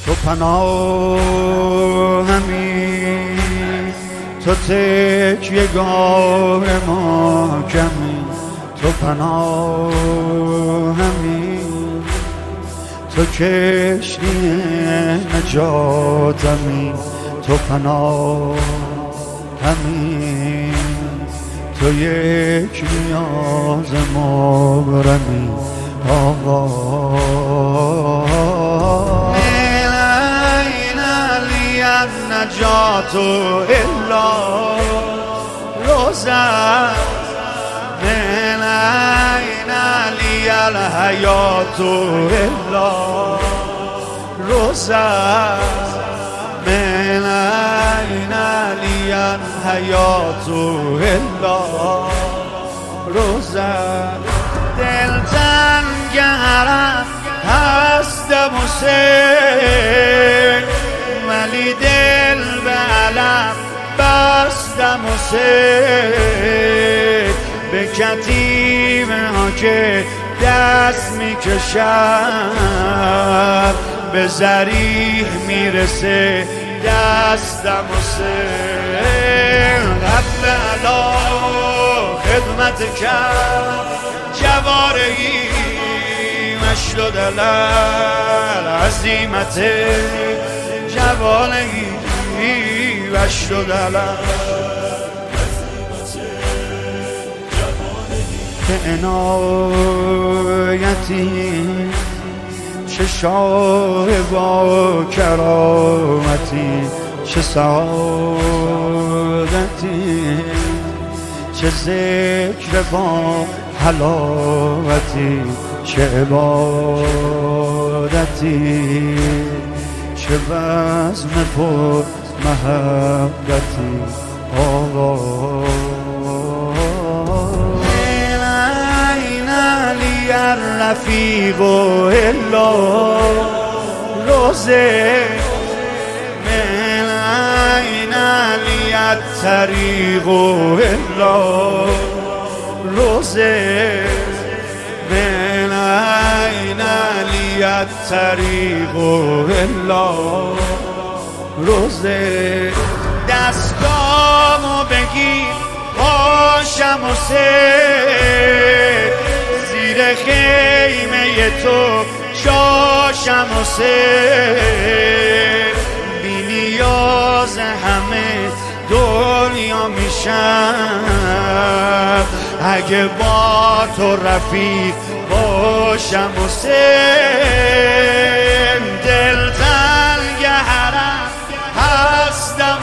تو پناهمی، تو تکیه‌گاه محکمی، تو پناهمی، تو کشتی نجاتمی، تو پناهمی، تو یک نیاز مبرمی آقا. این علی النجات الا روزه، من این علی الحیات الا روزه، من این علی الحیات الا روزه. دل تنگرم هستم حسین، ولی دل به علم بستم حسین. به کتیبه ها که دست میکشم، به ضریح میرسه دستم حسین. رب علا خدمت کرد جوارهی مشلو دلال عظیمت جوانهی مشلو دلال که عنایتی، چه شاه با کرامتی، چه سعادتی، چه ذکر با حلاوتی، چه عبادتی، چه بزم پر محبتی آقا. این علی الرفیق الا روزه، من این علی الطریق الا روزه، من این علی الطریق الا روزه. دستامو بگیر باشم حسین، زیر خیمه تو جاشم حسین. بی نیاز همه دنیا میشم، اگه با تو رفیق باشم حسین. دل تنگ حرم هستم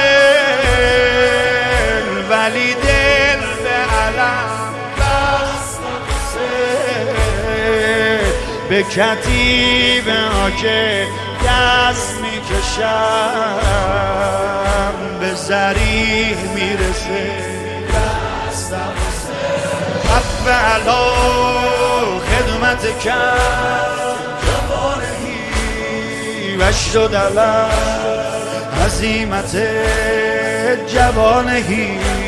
حسین، ولی دل به علم بستم حسین. به کتیبه ها که دست میکشم، به ضریح میرسه دستم حسین. رب علا خدمت کرد جوانهی وشت و دلال عظیمت جوانهی